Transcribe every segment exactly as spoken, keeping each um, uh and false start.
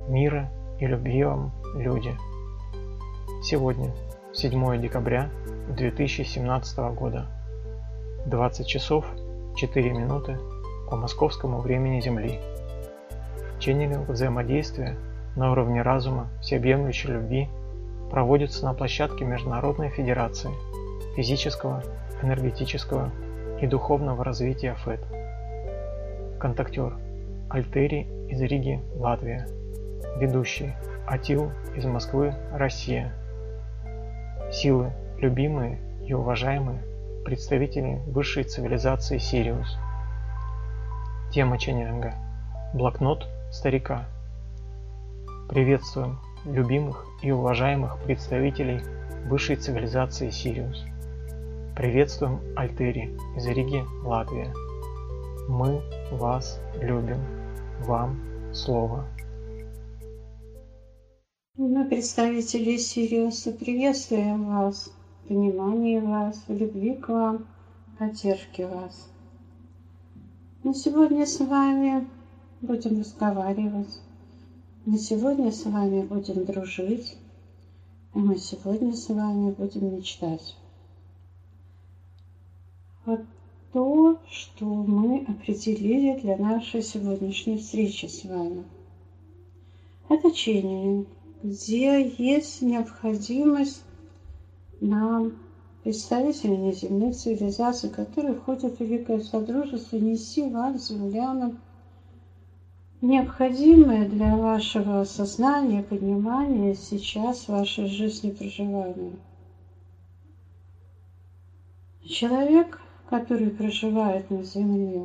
мира и любви вам, люди! Сегодня, седьмое декабря две тысячи семнадцатого года, двадцать часов четыре минуты по московскому времени Земли. Ченнелинг взаимодействия на уровне разума всеобъемлющей любви проводится на площадке Международной Федерации физического, энергетического и духовного развития ФЭД. Контактер Альтери из Риги, Латвия. Ведущий Атил из Москвы, Россия. Силы, любимые и уважаемые представители высшей цивилизации Сириус. Тема ченнелинга. Блокнот старика. Приветствуем любимых и уважаемых представителей высшей цивилизации Сириус. Приветствуем Альтери из Риги, Латвия. Мы вас любим. Вам слово. Мы, представители Сириуса, приветствуем вас, в понимании вас, в любви к вам, в поддержке вас. Мы сегодня с вами будем разговаривать, мы сегодня с вами будем дружить, и мы сегодня с вами будем мечтать. Вот то, что мы определили для нашей сегодняшней встречи с вами. Это ченнелинг, где есть необходимость нам, представителей неземных цивилизаций, которые входят в Великое Содружество, нести вам, землянам, необходимое для вашего сознания, понимания сейчас вашей жизни проживания. Человек, который проживает на Земле,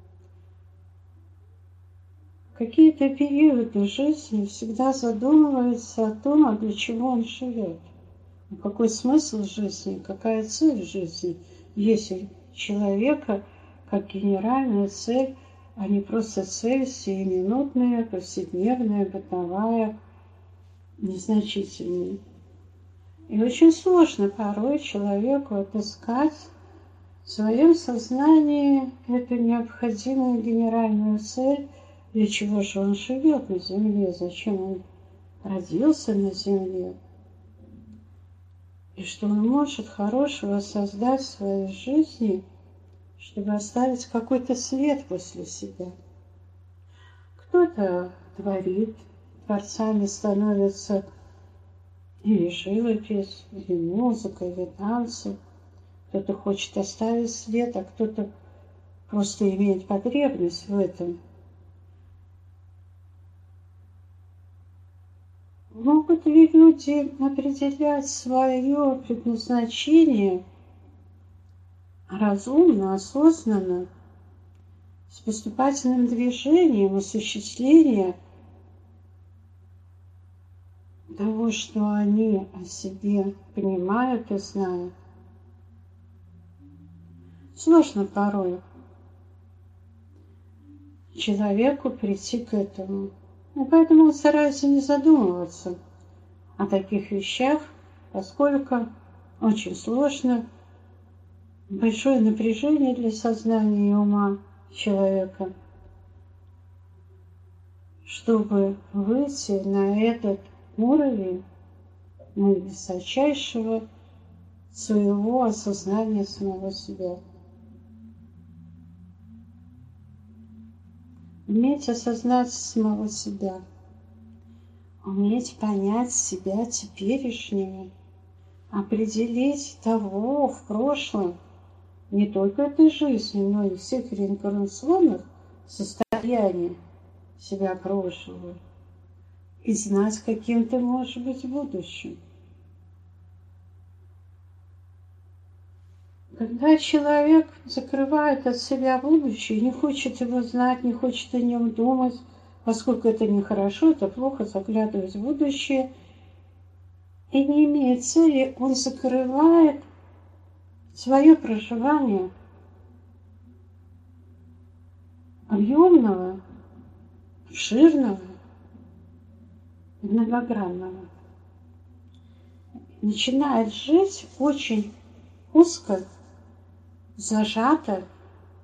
в какие-то периоды жизни всегда задумывается о том, а для чего он живет. Какой смысл жизни, какая цель жизни есть у человека, как генеральная цель, а не просто цель сиюминутная, повседневная, бытовая, незначительная. И очень сложно порой человеку отыскать в своем сознании эту необходимую генеральную цель, для чего же он живет на Земле, зачем он родился на Земле, и что он может хорошего создать в своей жизни, чтобы оставить какой-то свет после себя. Кто-то творит, творцами становится или живопись, или музыка, или танцы. Кто-то хочет оставить след, а кто-то просто имеет потребность в этом. Могут ли люди определять свое предназначение разумно, осознанно, с поступательным движением осуществления того, что они о себе понимают и знают? Сложно порой человеку прийти к этому. И поэтому он старается не задумываться о таких вещах, поскольку очень сложно, большое напряжение для сознания и ума человека, чтобы выйти на этот уровень, на высочайшего своего осознания самого себя. Уметь осознать самого себя, уметь понять себя теперешнего, определить того в прошлом, не только этой жизни, но и всех реинкарнационных состояний себя прошлого, и знать, каким ты можешь быть в будущем. Когда человек закрывает от себя будущее, не хочет его знать, не хочет о нем думать, поскольку это нехорошо, это плохо заглядывать в будущее, и не имея цели, он закрывает свое проживание объемного, обширного, многогранного. Начинает жить очень узко, зажато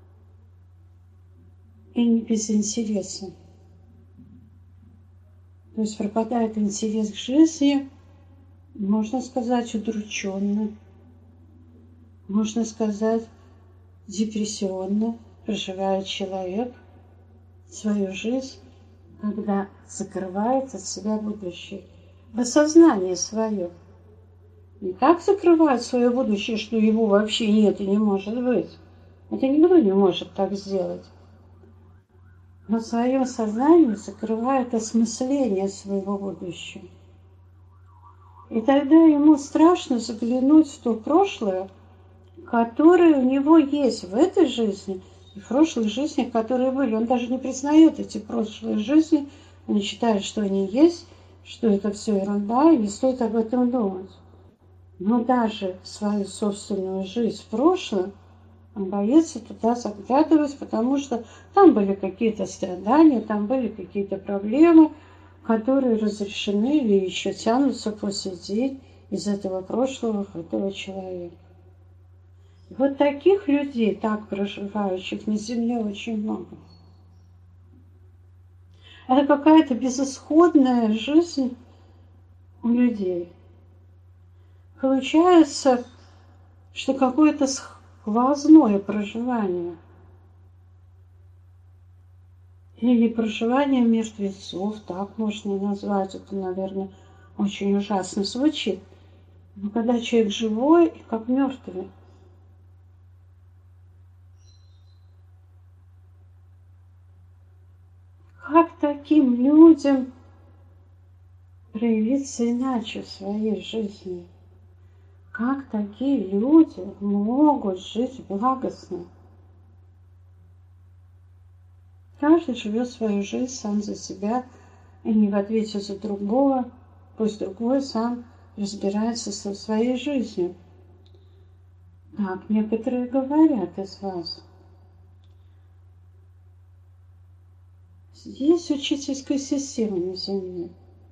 и не без интереса. То есть пропадает интерес к жизни, можно сказать, удрученно, можно сказать, депрессионно проживает человек свою жизнь, когда закрывает от себя будущее. В осознании свое. Не так закрывает свое будущее, что его вообще нет и не может быть. Это никто не может так сделать. Но в своем сознании закрывает осмысление своего будущего. И тогда ему страшно заглянуть в то прошлое, которое у него есть в этой жизни и в прошлых жизнях, которые были. Он даже не признает эти прошлые жизни, он считает, что они есть, что это все ерунда, и не стоит об этом думать. Но даже свою собственную жизнь в прошлом он боится туда заглядывать, потому что там были какие-то страдания, там были какие-то проблемы, которые разрешены или еще тянутся по сей день из этого прошлого этого человека. И вот таких людей, так проживающих на земле, очень много. Это какая-то безысходная жизнь у людей. Получается, что какое-то сквозное проживание. Или проживание мертвецов, так можно назвать. Это, наверное, очень ужасно звучит. Но когда человек живой и как мертвый. Как таким людям проявиться иначе в своей жизни? Как такие люди могут жить благостно? Каждый живет свою жизнь сам за себя и не в ответе за другого. Пусть другой сам разбирается со своей жизнью. Так некоторые говорят из вас. Есть учительская система на Земле,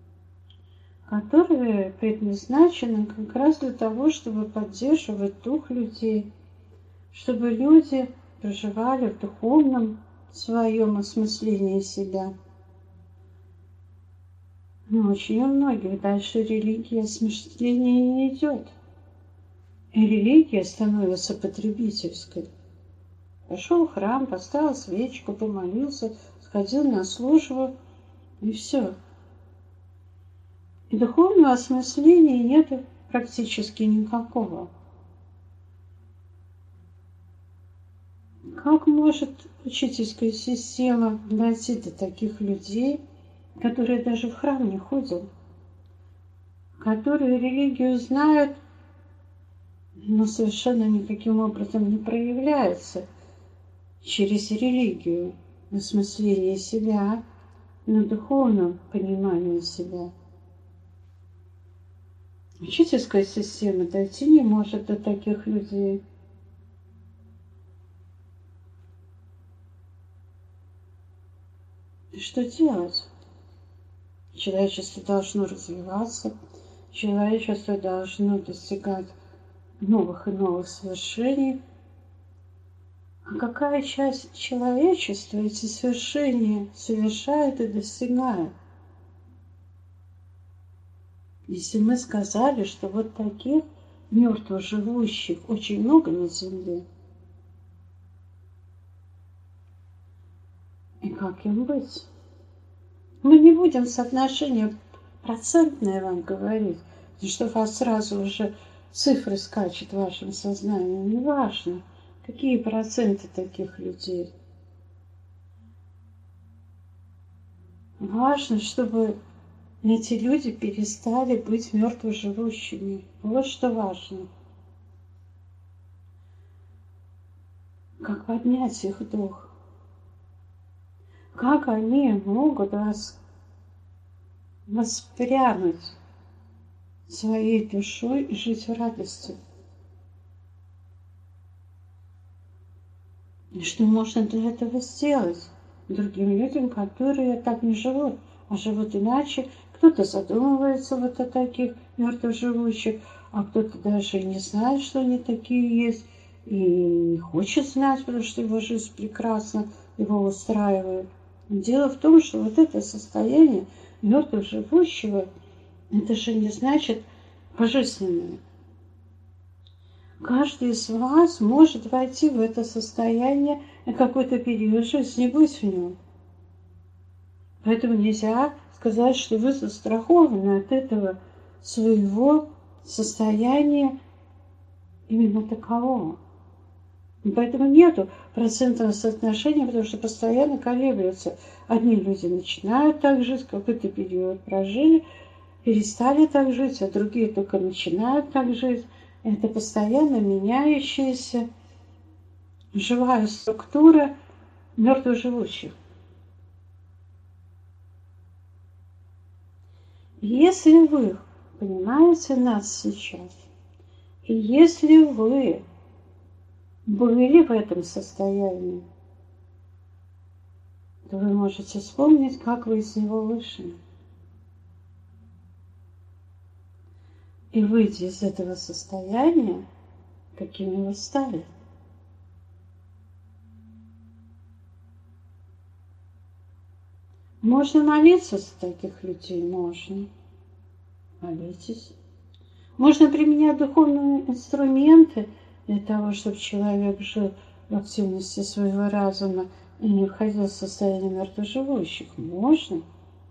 которая предназначена как раз для того, чтобы поддерживать дух людей, чтобы люди проживали в духовном своем осмыслении себя. Но очень у многих дальше религия осмысления не идет. И религия становится потребительской. Пошел в храм, поставил свечку, помолился, сходил на службу, и все. И духовного осмысления нет практически никакого. Как может учительская система дойти до таких людей, которые даже в храм не ходят, которые религию знают, но совершенно никаким образом не проявляются через религию, на осмысление себя, на духовном понимании себя? Учительская система дойти не может до таких людей. И что делать? Человечество должно развиваться, человечество должно достигать новых и новых свершений. А какая часть человечества эти свершения совершает и достигает? Если мы сказали, что вот таких мертво живущих очень много на Земле, и как им быть? Мы не будем соотношение процентное вам говорить, потому что у вас сразу уже цифры скачут в вашем сознании. Не важно, какие проценты таких людей. Важно, чтобы эти люди перестали быть мертво живущими. Вот что важно. Как поднять их дух? Как они могут вас воспрянуть своей душой и жить в радости? И что можно для этого сделать другим людям, которые так не живут, а живут иначе? Кто-то задумывается вот о таких мертвых живущих, а кто-то даже не знает, что они такие есть, и не хочет знать, потому что его жизнь прекрасна, его устраивает. Дело в том, что вот это состояние мертвых живущего, это же не значит божественное. Каждый из вас может войти в это состояние на какой-то период жизни, быть в нем. Поэтому нельзя сказать, что вы застрахованы от этого своего состояния именно такового. И поэтому нету процентного соотношения, потому что постоянно колеблются. Одни люди начинают так жить, какой-то период прожили, перестали так жить, а другие только начинают так жить. Это постоянно меняющаяся живая структура мертвых-живущих. Если вы понимаете нас сейчас, и если вы были в этом состоянии, то вы можете вспомнить, как вы из него вышли. И выйти из этого состояния, какими вы стали. Можно молиться за таких людей, можно. Молитесь. Можно применять духовные инструменты для того, чтобы человек жил в активности своего разума и не входил в состояние мертвоживущих. Можно.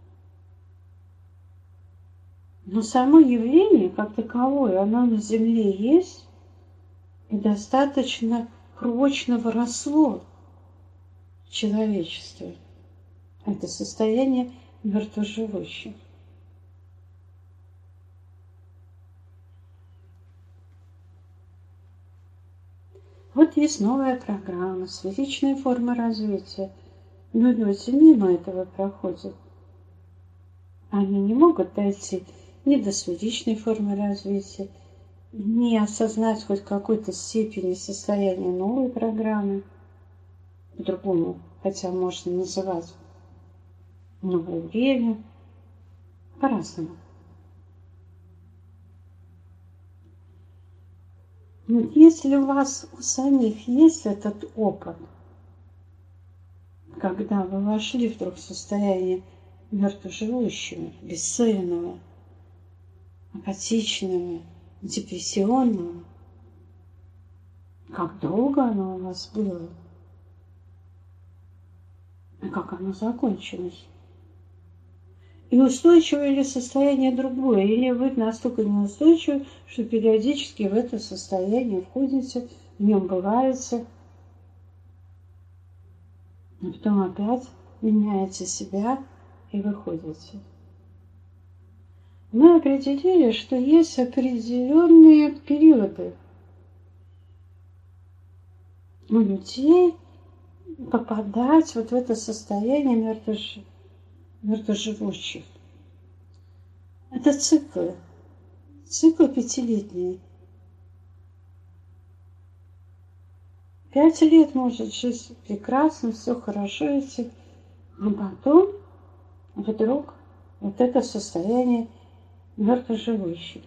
Но само явление, как таковое, оно на Земле есть и достаточно прочно вросло в человечестве. Это состояние мертвоживущих. Вот есть новая программа, сферичная форма развития. Но люди мимо этого проходят. Они не могут дойти ни до сферичной формы развития, ни осознать хоть какой-то степени состояния новой программы. По-другому, хотя можно называть новое время, по-разному. Но если у вас у самих есть этот опыт, когда вы вошли вдруг в состояние мертвоживущего, бесцельного, апатичного, депрессионного, как долго оно у вас было, и как оно закончилось. И устойчивое ли состояние другое, или вы настолько неустойчивы, что периодически в это состояние входите, в нем бываете, а потом опять меняете себя и выходите. Мы определили, что есть определенные периоды у людей попадать вот в это состояние мертвоживущих. мертвоживущих. Это циклы. Цикл пятилетний. Пять лет может жить прекрасно, все хорошо идти, а потом вдруг вот это состояние мертвоживущих.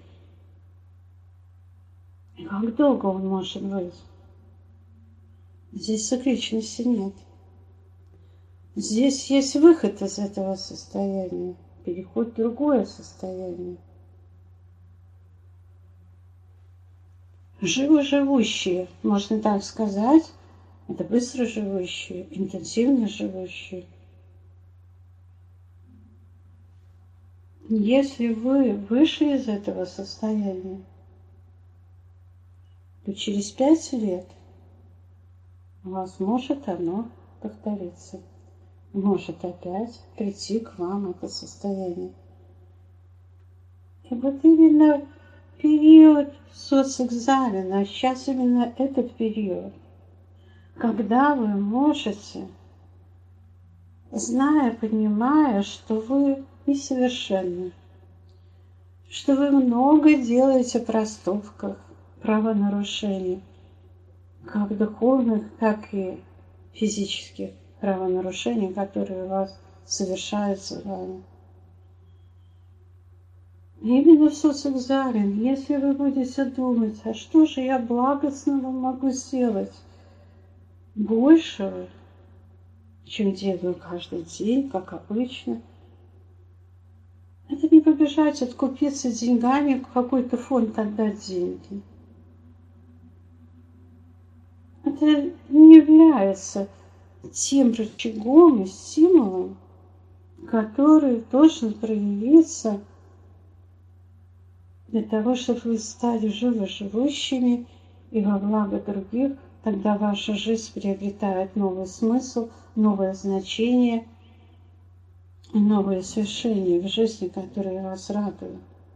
И как долго он может быть? Здесь цикличности нет. Здесь есть выход из этого состояния, переход в другое состояние. Живо-живущие, можно так сказать, это быстро живущие, интенсивно живущие. Если вы вышли из этого состояния, то через пять лет у вас может оно повториться. Может опять прийти к вам это состояние. И вот именно период соцэкзамена, сейчас именно этот период, когда вы можете, зная, понимая, что вы несовершенны, что вы много делаете проступков, правонарушений, как духовных, так и физических правонарушений, которые у вас совершаются с вами. Именно в соцэкзамен, если вы будете думать, а что же я благостного могу сделать большего, чем делаю каждый день, как обычно, Это не побежать откупиться деньгами, в какой-то фонд отдать деньги. Это не является тем рычагом и стимулом, который должен проявиться для того, чтобы вы стали живо живущими и во благо других. Тогда ваша жизнь приобретает новый смысл, новое значение и новые свершения в жизни, которые вас радуют.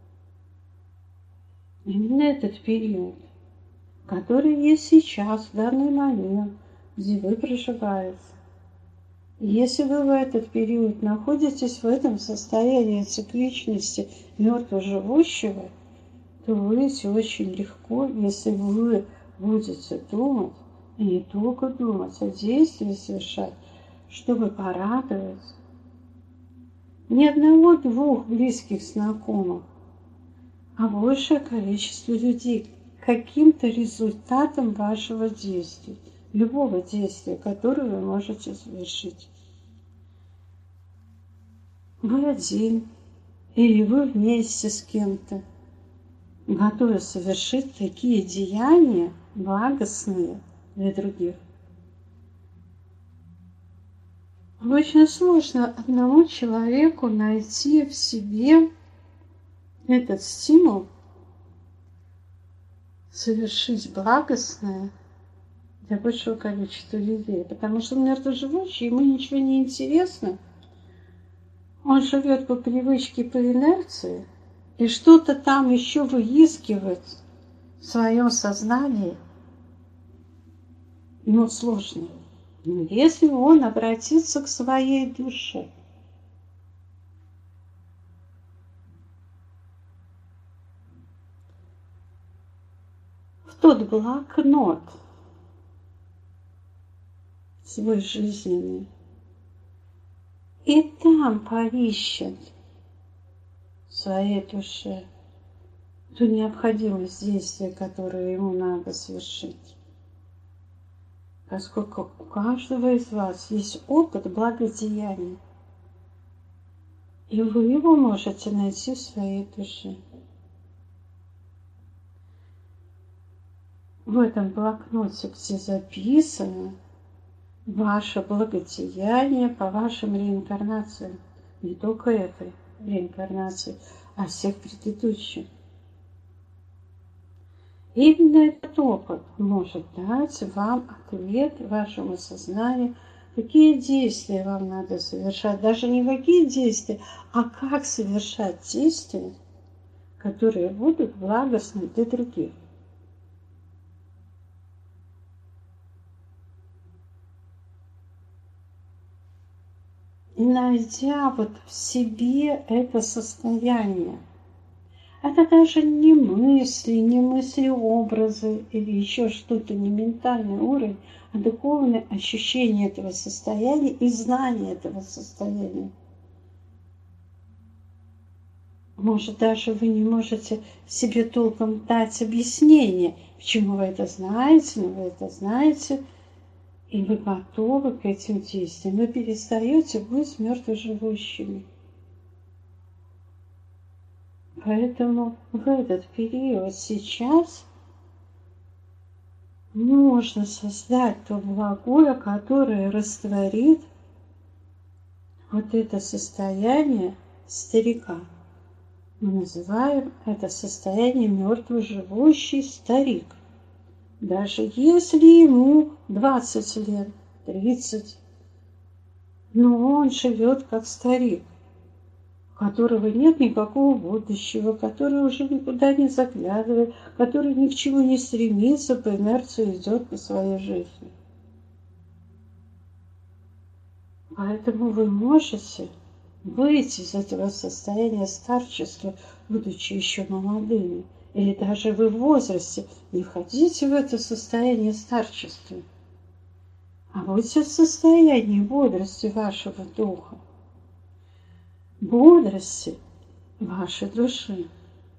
Именно этот период, который есть сейчас, в данный момент, где вы проживаете. Если вы в этот период находитесь в этом состоянии цикличности мертво-живущего, то выйти очень легко, если вы будете думать, и не только думать, а действия совершать, чтобы порадовать не одного-двух близких знакомых, а большее количество людей каким-то результатом вашего действия, любого действия, которое вы можете совершить. Вы один или вы вместе с кем-то готовы совершить такие деяния благостные для других. Очень сложно одному человеку найти в себе этот стимул совершить благостное для большего количества людей, потому что мертвоживущий, ему ничего не интересно. Он живет по привычке, по инерции, и что-то там еще выискивать в своем сознании ему сложно. Но если он обратится к своей душе, в тот блокнот свой жизненный, и там поищет в своей душе ту необходимость действия, которое ему надо совершить. Поскольку у каждого из вас есть опыт благодеяния, и вы его можете найти в своей душе. В этом блокноте, где записано ваше благодеяние по вашим реинкарнациям, не только этой реинкарнации, а всех предыдущих. Именно этот опыт может дать вам ответ вашему сознанию, какие действия вам надо совершать. Даже не какие действия, а как совершать действия, которые будут благостны для других. И найдя вот в себе это состояние, это даже не мысли, не мысли-образы или еще что-то, не ментальный уровень, а духовное ощущение этого состояния и знание этого состояния. Может, даже вы не можете себе толком дать объяснение, почему вы это знаете, но вы это знаете, и вы готовы к этим действиям. Вы перестаете быть мертвоживущими. Поэтому в этот период сейчас можно создать то благое, которое растворит вот это состояние старика. Мы называем это состояние мертвоживущий старик. Даже если ему двадцать лет, тридцать, но он живет как старик, у которого нет никакого будущего, который уже никуда не заглядывает, который ни к чему не стремится, по инерции идет по своей жизни. Поэтому вы можете выйти из этого состояния старчества, будучи еще молодыми, или даже вы в возрасте. Не входите в это состояние старчества, а будьте в состоянии бодрости вашего духа, бодрости вашей души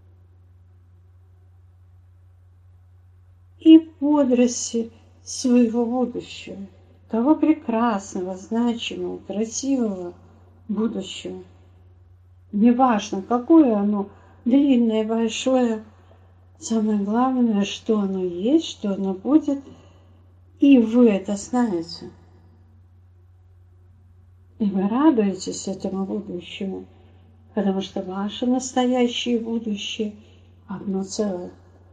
и бодрости своего будущего, того прекрасного, значимого, красивого будущего, Неважно, какое оно, длинное, большое. Самое главное, что оно есть, что оно будет. И вы это знаете. И вы радуетесь этому будущему, потому что ваше настоящее будущее одно целое.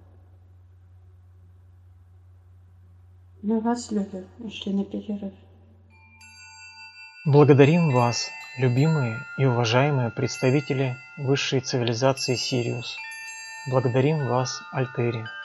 Мы вас любим. Ушли на перерыв. Благодарим вас, любимые и уважаемые представители высшей цивилизации Сириус. Благодарим вас, Альтери.